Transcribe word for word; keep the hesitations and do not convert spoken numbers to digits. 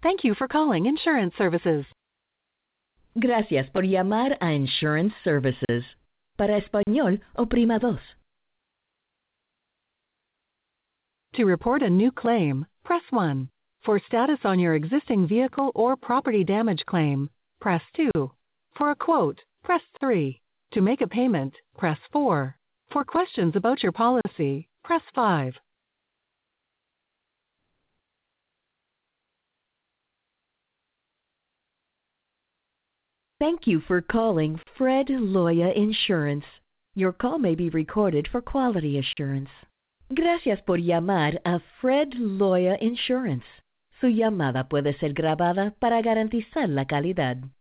Thank you for calling Insurance Services. Gracias por llamar a Insurance Services. Para español, oprima dos. To report a new claim, press one. For status on your existing vehicle or property damage claim, press two. For a quote, press three. To make a payment, press four. For questions about your policy, press five. Thank you for calling Fred Loya Insurance. Your call may be recorded for quality assurance. Gracias por llamar a Fred Loya Insurance. Su llamada puede ser grabada para garantizar la calidad.